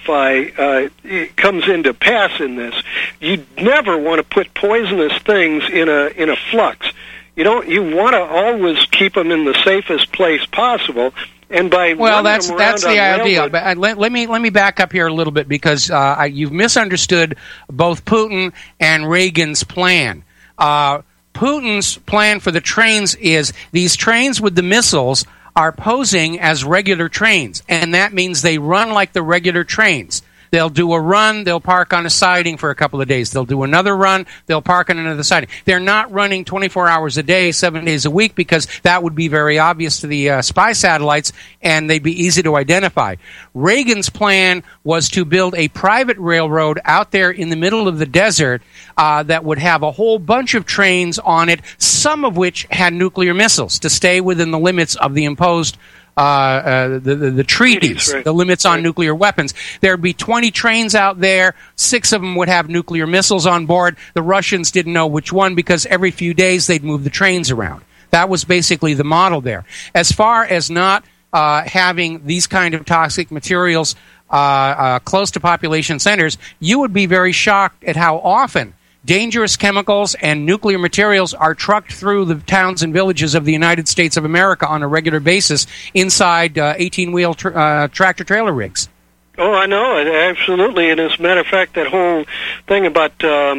Speaker 21: it comes into pass in this. You never want to put poisonous things in a flux. You want to always keep them in the safest place possible. And by
Speaker 2: that's the idea. But let me back up here a little bit, because you've misunderstood both Putin and Reagan's plan. Putin's plan for the trains is these trains with the missiles are posing as regular trains, and that means they run like the regular trains. They'll do a run, they'll park on a siding for a couple of days. They'll do another run, they'll park on another siding. They're not running 24 hours a day, 7 days a week, because that would be very obvious to the spy satellites, and they'd be easy to identify. Reagan's plan was to build a private railroad out there in the middle of the desert that would have a whole bunch of trains on it, some of which had nuclear missiles, to stay within the limits of the imposed the treaties, right. The limits on nuclear weapons. There'd be 20 trains out there. 6 of them would have nuclear missiles on board. The Russians didn't know which one, because every few days they'd move the trains around. That was basically the model there. As far as not having these kind of toxic materials close to population centers, you would be very shocked at how often dangerous chemicals and nuclear materials are trucked through the towns and villages of the United States of America on a regular basis inside 18-wheel tractor-trailer rigs.
Speaker 21: Oh, I know, absolutely. And as a matter of fact, that whole thing about,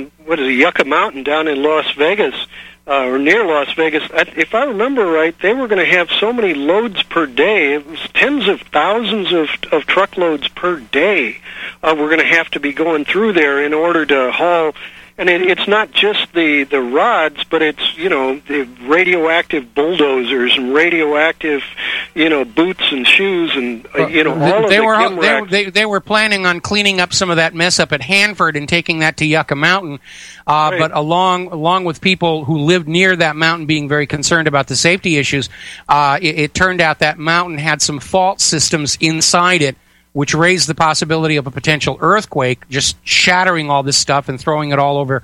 Speaker 21: Yucca Mountain down in Las Vegas, or near Las Vegas, if I remember right, they were going to have so many loads per day. It was tens of thousands of truckloads per day we're going to have to be going through there in order to haul. And it's not just the rods, but it's, the radioactive bulldozers and radioactive, boots and shoes and, all of the
Speaker 2: They were planning on cleaning up some of that mess up at Hanford and taking that to Yucca Mountain. Right. But along with people who lived near that mountain being very concerned about the safety issues, it turned out that mountain had some fault systems inside it, which raised the possibility of a potential earthquake, just shattering all this stuff and throwing it all over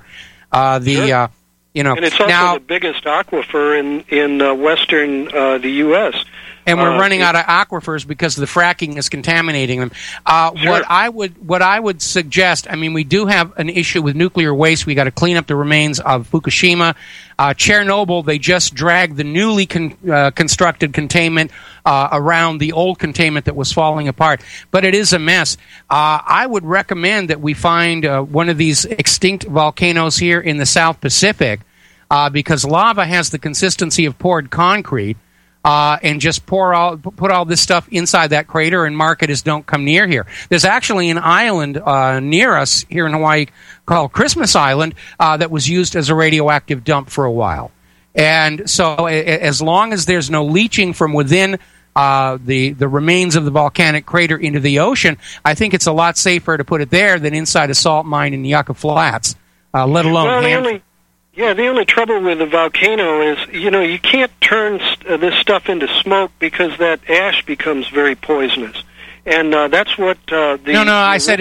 Speaker 21: Sure. And it's also the biggest aquifer in western the U.S.
Speaker 2: And we're running out of aquifers because the fracking is contaminating them.
Speaker 21: Sure.
Speaker 2: What I would suggest, we do have an issue with nuclear waste. We got to clean up the remains of Fukushima. Chernobyl, they just dragged the newly constructed containment around the old containment that was falling apart. But it is a mess. I would recommend that we find one of these extinct volcanoes here in the South Pacific, because lava has the consistency of poured concrete. And just put all this stuff inside that crater and mark it as don't come near here. There's actually an island near us here in Hawaii called Christmas Island that was used as a radioactive dump for a while. And so as long as there's no leaching from within the remains of the volcanic crater into the ocean, I think it's a lot safer to put it there than inside a salt mine in Yucca Flats, let alone
Speaker 21: the only trouble with the volcano is, you can't turn this stuff into smoke because that ash becomes very poisonous. And that's what
Speaker 2: I said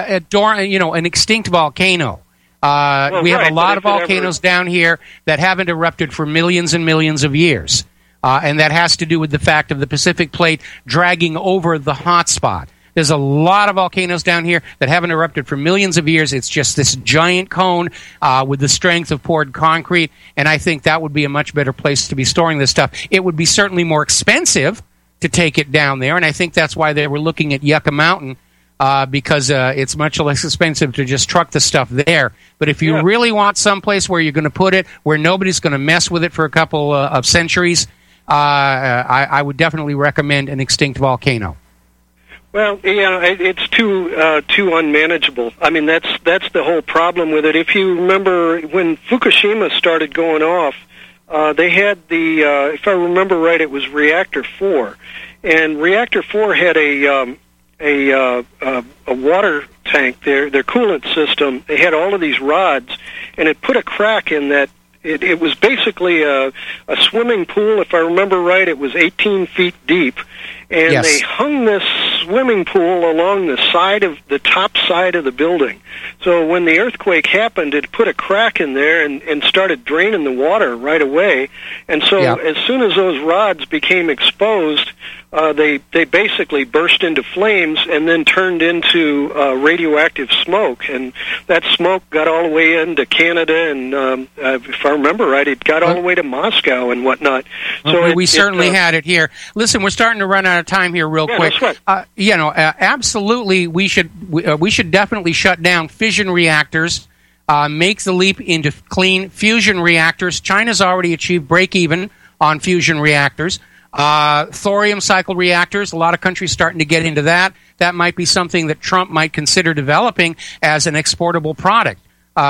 Speaker 2: an extinct volcano. We have a lot of volcanoes down here that haven't erupted for millions and millions of years. And that has to do with the fact of the Pacific Plate dragging over the hot spot. There's a lot of volcanoes down here that haven't erupted for millions of years. It's just this giant cone with the strength of poured concrete, and I think that would be a much better place to be storing this stuff. It would be certainly more expensive to take it down there, and I think that's why they were looking at Yucca Mountain, because it's much less expensive to just truck the stuff there. But if you really want someplace where you're going to put it, where nobody's going to mess with it for a couple of centuries, I would definitely recommend an extinct volcano.
Speaker 21: Well, it's too unmanageable. That's the whole problem with it. If you remember when Fukushima started going off, they had if I remember right, it was Reactor 4, and Reactor 4 had a water tank, their coolant system. They had all of these rods, and it put a crack in that. It was basically a swimming pool. If I remember right, it was 18 feet deep. And they hung this swimming pool along the top side of the building. So when the earthquake happened, it put a crack in there and started draining the water right away. And so as soon as those rods became exposed, they basically burst into flames and then turned into radioactive smoke. And that smoke got all the way into Canada, and if I remember right, it got all the way to Moscow and whatnot. So
Speaker 2: we certainly had it here. Listen, we're starting to run out of time here real quick.
Speaker 21: That's right.
Speaker 2: Absolutely, we should definitely shut down fission reactors, make the leap into clean fusion reactors. China's already achieved break-even on fusion reactors. Thorium cycle reactors, a lot of countries starting to get into that. That might be something that Trump might consider developing as an exportable product.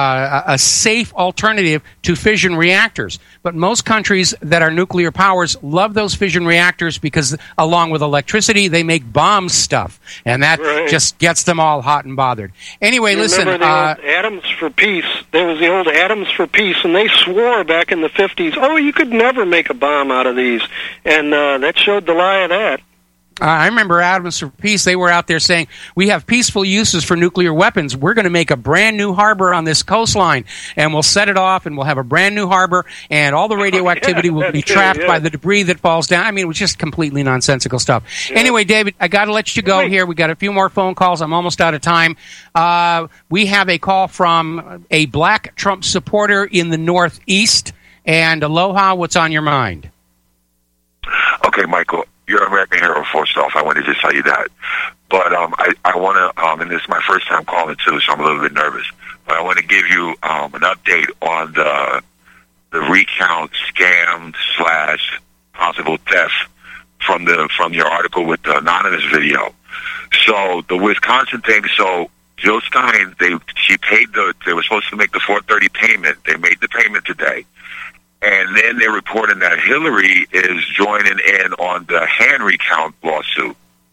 Speaker 2: A safe alternative to fission reactors. But most countries that are nuclear powers love those fission reactors because, along with electricity, they make bomb stuff. And that just gets them all hot and bothered. Anyway, listen.
Speaker 21: Remember the old Atoms for Peace? There was the old Atoms for Peace, and they swore back in the 50s, you could never make a bomb out of these. And that showed the lie of that.
Speaker 2: I remember Atoms for Peace. They were out there saying, we have peaceful uses for nuclear weapons. We're going to make a brand new harbor on this coastline, and we'll set it off, and we'll have a brand new harbor, and all the radioactivity will be trapped by the debris that falls down. I mean, it was just completely nonsensical stuff. Anyway, David, I got to let you go here. We got a few more phone calls. I'm almost out of time. We have a call from a black Trump supporter in the Northeast. And aloha, what's on your mind?
Speaker 3: Okay, Michael. You're an American hero, first off. I want to just tell you that. But I want to, and this is my first time calling too, so I'm a little bit nervous. But I want to give you an update on the recount scam / possible theft from your article with the anonymous video. So the Wisconsin thing. So Jill Stein, they were supposed to make the $430 payment. They made the payment today. And then they're reporting that Hillary is joining in on the hand recount lawsuit.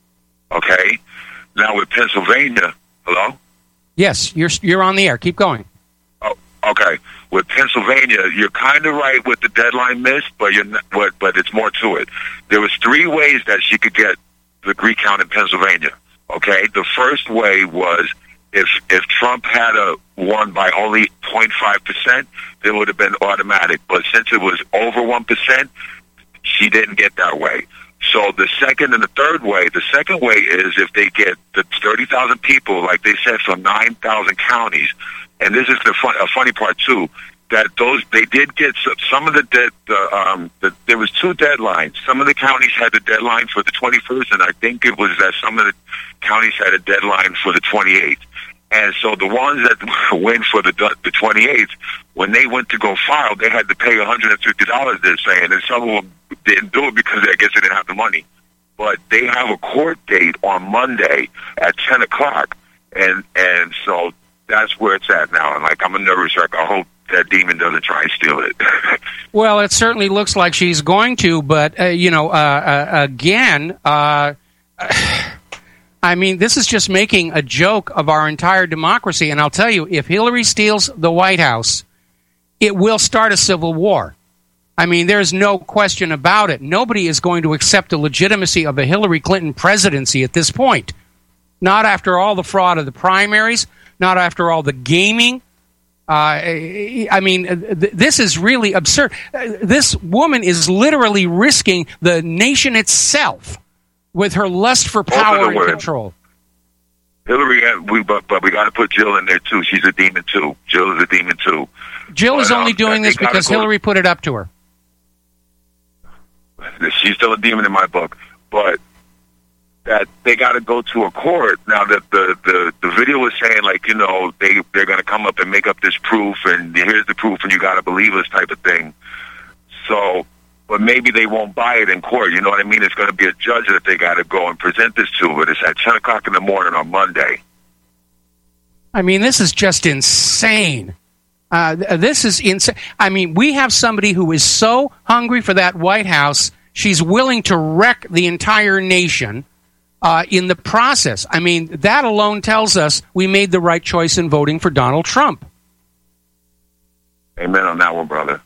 Speaker 3: Okay? Now with Pennsylvania, hello?
Speaker 2: Yes, you're on the air. Keep going.
Speaker 3: Oh, okay. With Pennsylvania, you're kind of right with the deadline missed, but but it's more to it. There was 3 ways that she could get the recount in Pennsylvania. Okay? The first way was if Trump had won by only 0.5%, it would have been automatic. But since it was over 1%, she didn't get that way. So the second and the third way, the second way is if they get the 30,000 people, like they said, from 9,000 counties. And this is a funny part too, that they did get some of there was 2 deadlines. Some of the counties had the deadline for the 21st, and I think it was that some of the counties had a deadline for the 28th. And so the ones that went for the 28th, when they went to go file, they had to pay $150, they're saying, and some of them didn't do it because I guess they didn't have the money. But they have a court date on Monday at 10 o'clock, and so that's where it's at now. And I'm a nervous wreck. I hope that demon doesn't try and steal it.
Speaker 2: Well, it certainly looks like she's going to, but, again, I mean, this is just making a joke of our entire democracy. And I'll tell you, if Hillary steals the White House, it will start a civil war. I mean, there's no question about it. Nobody is going to accept the legitimacy of a Hillary Clinton presidency at this point. Not after all the fraud of the primaries, not after all the gaming. This is really absurd. This woman is literally risking the nation itself with her lust for power and control.
Speaker 3: Hillary, but we got to put Jill in there too. She's a demon too. Jill is a demon too.
Speaker 2: Jill is only doing this because Hillary put it up to her.
Speaker 3: She's still a demon in my book, but that they got to go to a court now. That the video was saying they're going to come up and make up this proof, and here's the proof, and you got to believe us type of thing. So. But maybe they won't buy it in court. You know what I mean? It's going to be a judge that they got to go and present this to. But it's at 10 o'clock in the morning on Monday.
Speaker 2: I mean, this is just insane. This is insane. I mean, we have somebody who is so hungry for that White House, she's willing to wreck the entire nation in the process. I mean, that alone tells us we made the right choice in voting for Donald Trump.
Speaker 3: Amen on that one, brother.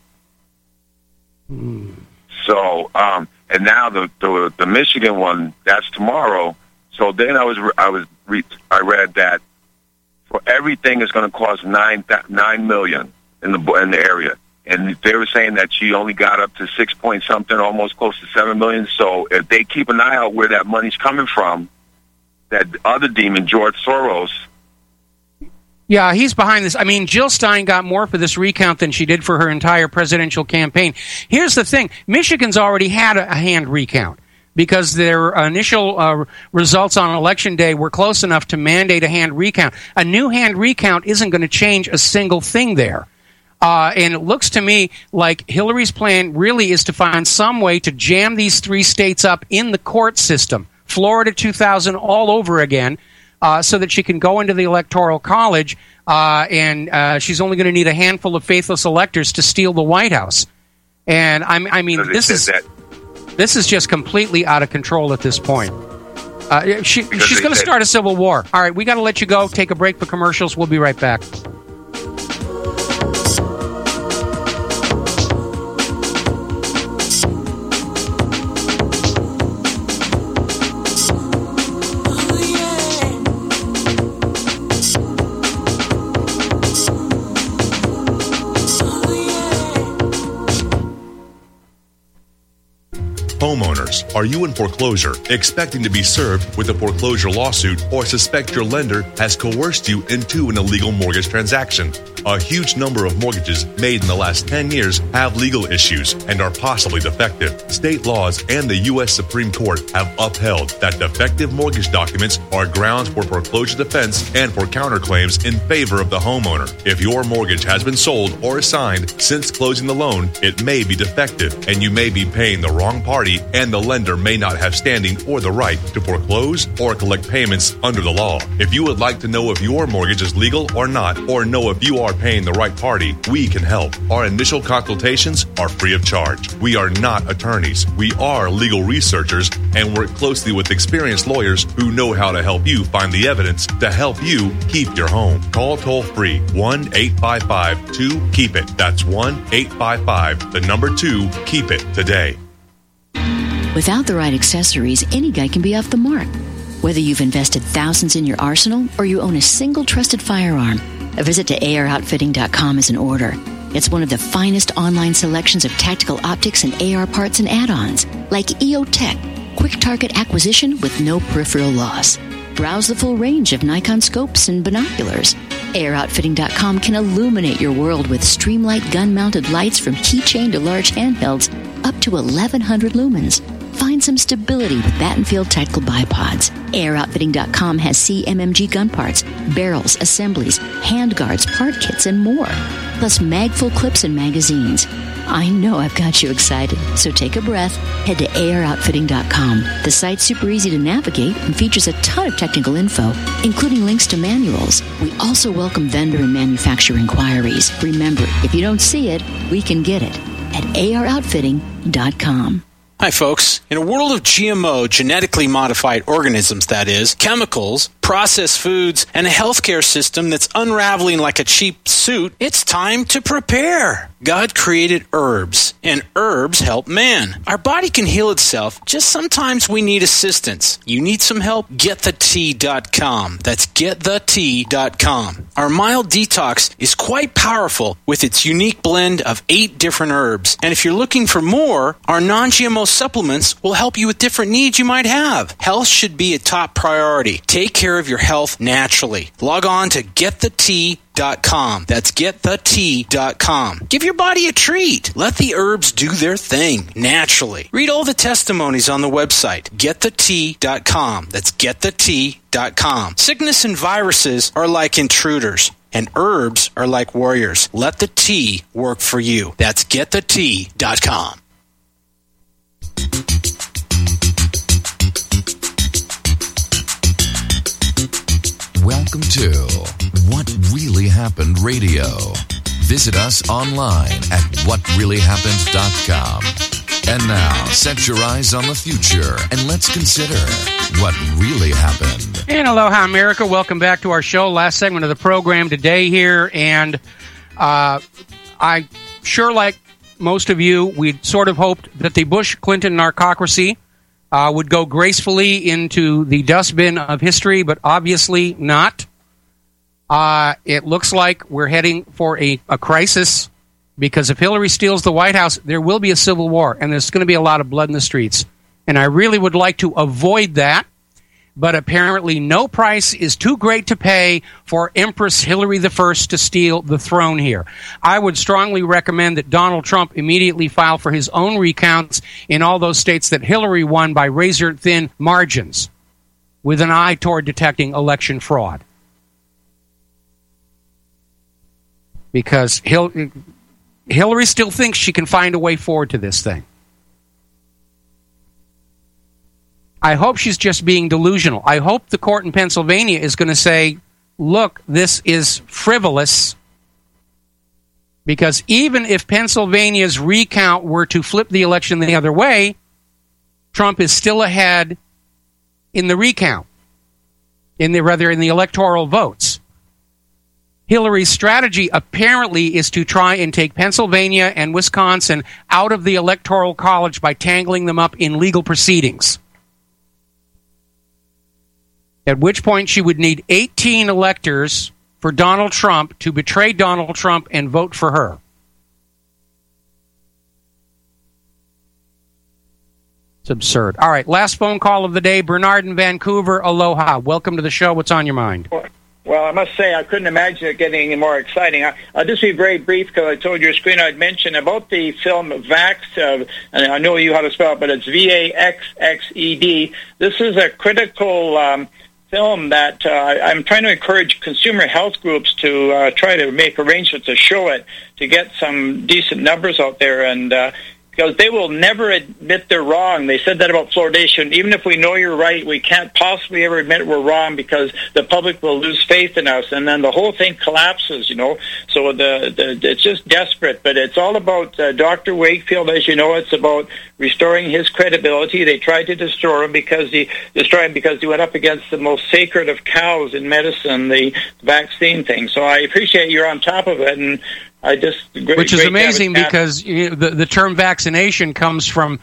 Speaker 3: So, and now the Michigan one, that's tomorrow. So then I read that for everything is going to cost $9 million in the area, and they were saying that she only got up to 6 point something, almost close to $7 million. So if they keep an eye out where that money's coming from, that other demon, George Soros.
Speaker 2: Yeah, he's behind this. I mean, Jill Stein got more for this recount than she did for her entire presidential campaign. Here's the thing. Michigan's already had a hand recount because their initial results on Election Day were close enough to mandate a hand recount. A new hand recount isn't going to change a single thing there. And it looks to me like Hillary's plan really is to find some way to jam these 3 states up in the court system, Florida 2000 all over again, so that she can go into the Electoral College, and she's only going to need a handful of faithless electors to steal the White House. And I mean, this is just completely out of control at this point. She's going to start a civil war. All right, we got to let you go. Take a break for commercials. We'll be right back.
Speaker 11: Homeowners, are you in foreclosure, expecting to be served with a foreclosure lawsuit, or suspect your lender has coerced you into an illegal mortgage transaction? A huge number of mortgages made in the last 10 years have legal issues and are possibly defective. State laws and the U.S. Supreme Court have upheld that defective mortgage documents are grounds for foreclosure defense and for counterclaims in favor of the homeowner. If your mortgage has been sold or assigned since closing the loan, it may be defective and you may be paying the wrong party, and the lender may not have standing or the right to foreclose or collect payments under the law. If you would like to know if your mortgage is legal or not, or know if you are paying the right party, we can help. Our initial consultations are free of charge. We are not attorneys. We are legal researchers and work closely with experienced lawyers who know how to help you find the evidence to help you keep your home. Call toll-free 1-855-2-KEEP-IT. That's 1-855-2-KEEP-IT today.
Speaker 4: Without the right accessories, any guy can be off the mark. Whether you've invested thousands in your arsenal or you own a single trusted firearm, a visit to AROutfitting.com is in order. It's one of the finest online selections of tactical optics and AR parts and add-ons, like EOTech, quick target acquisition with no peripheral loss. Browse the full range of Nikon scopes and binoculars. AROutfitting.com can illuminate your world with Streamlight gun-mounted lights from keychain to large handhelds up to 1,100 lumens. Find some stability with Battenfield Tactical Bipods. AirOutfitting.com has CMMG gun parts, barrels, assemblies, handguards, part kits, and more. Plus mag-full clips and magazines. I know I've got you excited, so take a breath. Head to AirOutfitting.com. The site's super easy to navigate and features a ton of technical info, including links to manuals. We also welcome vendor and manufacturer inquiries. Remember, if you don't see it, we can get it at AirOutfitting.com.
Speaker 22: Hi, folks. In a world of GMO, genetically modified organisms, that is, chemicals, processed foods, and a healthcare system that's unraveling like a cheap suit, it's time to prepare. God created herbs, and herbs help man. Our body can heal itself, just sometimes we need assistance. You need some help? GetTheTea.com. That's GetTheTea.com. Our mild detox is quite powerful with its unique blend of 8 different herbs. And if you're looking for more, our non-GMO supplements will help you with different needs you might have. Health should be a top priority. Take care of your health naturally. Log on to GetTheTea.com. That's GetTheTea.com. Give your body a treat. Let the herbs do their thing naturally. Read all the testimonies on the website, GetTheTea.com. That's GetTheTea.com. Sickness and viruses are like intruders, and herbs are like warriors. Let the tea work for you. That's GetTheTea.com.
Speaker 23: Welcome to What Really Happened Radio. Visit us online at whatreallyhappened.com. And now, set your eyes on the future and let's consider what really happened.
Speaker 2: And aloha, America. Welcome back to our show. Last segment of the program today here. And I sure, like most of you, we sort of hoped that the Bush-Clinton narcocracy would go gracefully into the dustbin of history, but obviously not. It looks like we're heading for a crisis, because if Hillary steals the White House, there will be a civil war, and there's going to be a lot of blood in the streets. And I really would like to avoid that, but apparently no price is too great to pay for Empress Hillary I to steal the throne here. I would strongly recommend that Donald Trump immediately file for his own recounts in all those states that Hillary won by razor-thin margins, with an eye toward detecting election fraud. Because Hillary still thinks she can find a way forward to this thing. I hope she's just being delusional. I hope the court in Pennsylvania is going to say, look, this is frivolous, because even if Pennsylvania's recount were to flip the election the other way, Trump is still ahead in the recount, in the electoral votes. Hillary's strategy apparently is to try and take Pennsylvania and Wisconsin out of the Electoral College by tangling them up in legal proceedings. At which point she would need 18 electors for Donald Trump to betray Donald Trump and vote for her. It's absurd. All right, last phone call of the day. Bernard in Vancouver, aloha. Welcome to the show. What's on your mind?
Speaker 5: Well, I must say I couldn't imagine it getting any more exciting. I'll just be very brief, because I told your screen I'd mention about the film Vax, and I know you how to spell it, but it's VAXXED. This is a critical film that I'm trying to encourage consumer health groups to try to make arrangements to show it, to get some decent numbers out there, and because they will never admit they're wrong. They said that about fluoridation. Even if we know you're right, we can't possibly ever admit we're wrong, because the public will lose faith in us, and then the whole thing collapses, you know. So it's just desperate. But it's all about Dr. Wakefield, as you know. It's about restoring his credibility. They tried to destroy him because he went up against the most sacred of cows in medicine, the vaccine thing. So I appreciate you're on top of it, and which is amazing, because
Speaker 2: the term vaccination comes from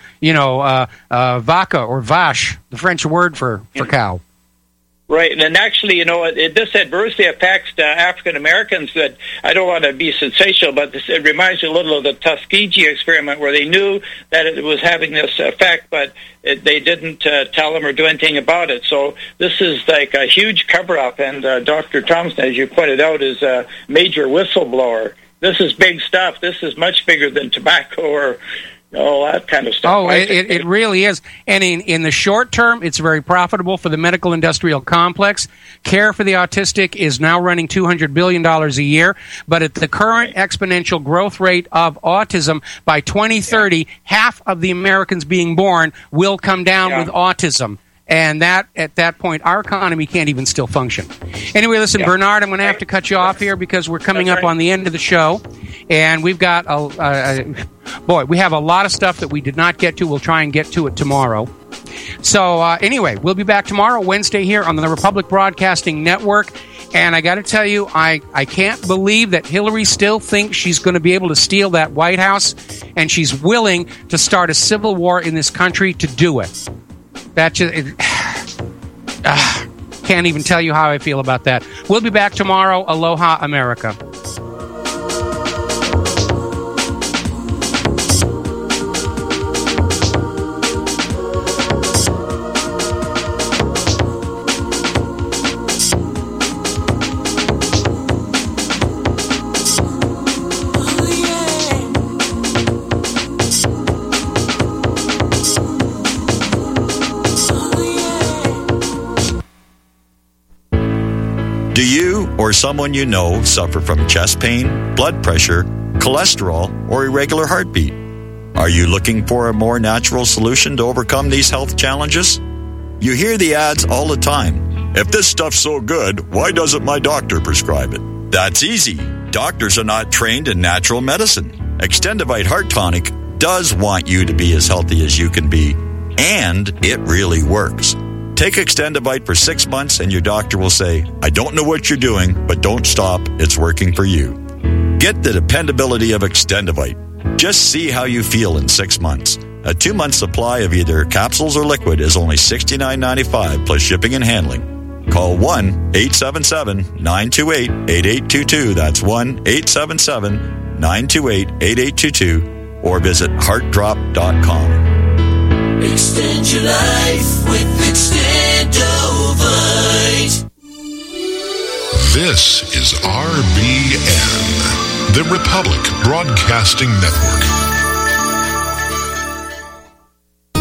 Speaker 2: vaca or vache, the French word for cow.
Speaker 5: Right, and actually, this adversely affects African Americans. That I don't want to be sensational, but it reminds me a little of the Tuskegee experiment, where they knew that it was having this effect, but they didn't tell them or do anything about it. So this is like a huge cover-up, and Dr. Thompson, as you pointed out, is a major whistleblower. This is big stuff. This is much bigger than tobacco or all that kind of stuff.
Speaker 2: Oh, it really is. And in the short term, it's very profitable for the medical industrial complex. Care for the autistic is now running $200 billion a year. But at the current exponential growth rate of autism, by 2030, half of the Americans being born will come down with autism. And at that point, our economy can't even still function. Anyway, listen, Bernard, I'm going to have to cut you off here, because we're coming up on the end of the show. And we've got, we have a lot of stuff that we did not get to. We'll try and get to it tomorrow. So anyway, we'll be back tomorrow, Wednesday, here on the Republic Broadcasting Network. And I got to tell you, I can't believe that Hillary still thinks she's going to be able to steal that White House, and she's willing to start a civil war in this country to do it. That just can't even tell you how I feel about that. We'll be back tomorrow. Aloha, America.
Speaker 9: Do you or someone you know suffer from chest pain, blood pressure, cholesterol, or irregular heartbeat? Are you looking for a more natural solution to overcome these health challenges? You hear the ads all the time. If this stuff's so good, why doesn't my doctor prescribe it? That's easy. Doctors are not trained in natural medicine. Extendivite Heart Tonic does want you to be as healthy as you can be, and it really works. Take Extendivite for 6 months and your doctor will say, I don't know what you're doing, but don't stop. It's working for you. Get the dependability of Extendivite. Just see how you feel in 6 months. A 2-month supply of either capsules or liquid is only $69.95 plus shipping and handling. Call 1-877-928-8822. That's 1-877-928-8822. Or visit heartdrop.com.
Speaker 10: Extend your life with Extendovite.
Speaker 1: This is RBN, the Republic Broadcasting Network.